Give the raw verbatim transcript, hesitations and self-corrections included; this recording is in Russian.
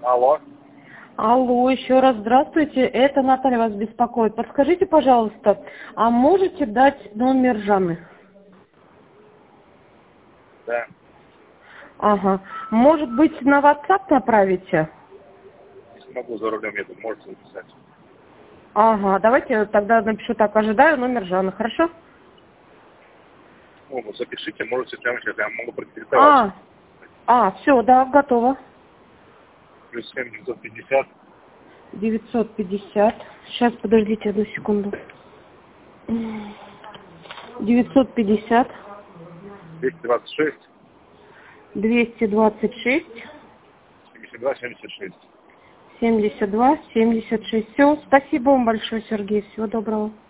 Алло. Алло, еще раз здравствуйте, это Наталья вас беспокоит. Подскажите, пожалуйста, а можете дать номер Жанны? Да. Ага. Может быть, на WhatsApp направите? Не смогу, за рулем еду, можете написать. Ага, давайте тогда напишу так, ожидаю номер Жанны, хорошо? Ну, ну, запишите, можете прямо сейчас, я могу продиктовать. А, а, все, да, готово. Плюс семь девятьсот пятьдесят. девятьсот пятьдесят. Сейчас, подождите одну секунду. девятьсот пятьдесят. двести двадцать шесть. двести двадцать шесть. семьдесят два семьдесят шесть. семьдесят два семьдесят шесть. Все, спасибо вам большое, Сергей. Всего доброго.